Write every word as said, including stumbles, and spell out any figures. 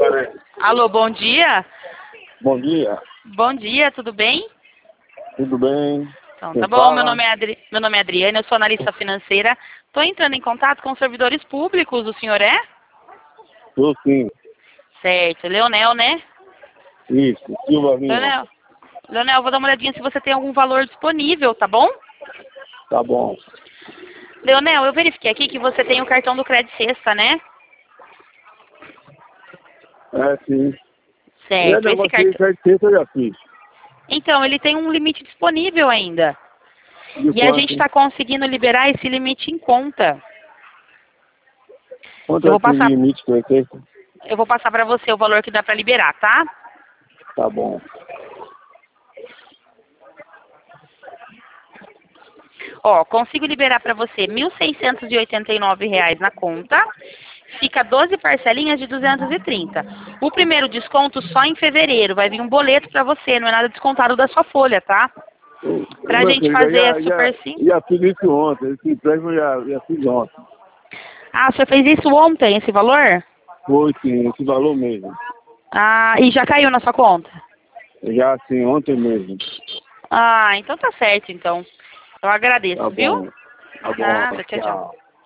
Alô, bom dia. Bom dia. Bom dia, tudo bem? Tudo bem? Então, Quem tá bom. fala? Meu nome é Adri... Meu nome é Adriana, eu sou analista financeira. Estou entrando em contato com os servidores públicos. O senhor é? Tô sim. Certo. Leonel, né? Isso, Silva Lima. Leonel, Leonel, vou dar uma olhadinha se você tem algum valor disponível, tá bom? Tá bom. Leonel, eu verifiquei aqui que você tem o cartão do Crédito Sexta, né? É, sim. E Certo. Esse negócio de cartão... certeza eu já fiz. Então, ele tem um limite disponível ainda. De E a quanto? gente está conseguindo liberar esse limite em conta. Quanto Eu é vou esse passar, limite que eu tenho? eu vou passar para você o valor que dá para liberar, tá? Tá bom. Ó, consigo liberar para você mil seiscentos e oitenta e nove reais na conta. Fica doze parcelinhas de duzentos e trinta. O primeiro desconto só em fevereiro. Vai vir um boleto para você, não é nada descontado da sua folha, tá? Pra Meu gente filho, fazer já, é já, super simples. já fiz isso ontem. Esse empréstimo já, já fiz ontem. Ah, você fez isso ontem, esse valor? Foi sim, esse valor mesmo. Ah, e já caiu na sua conta? Já assim, ontem mesmo. Ah, então tá certo, então. Eu agradeço, Tá viu? bom. Tá bom. Nada, tchau, tchau. Tchau.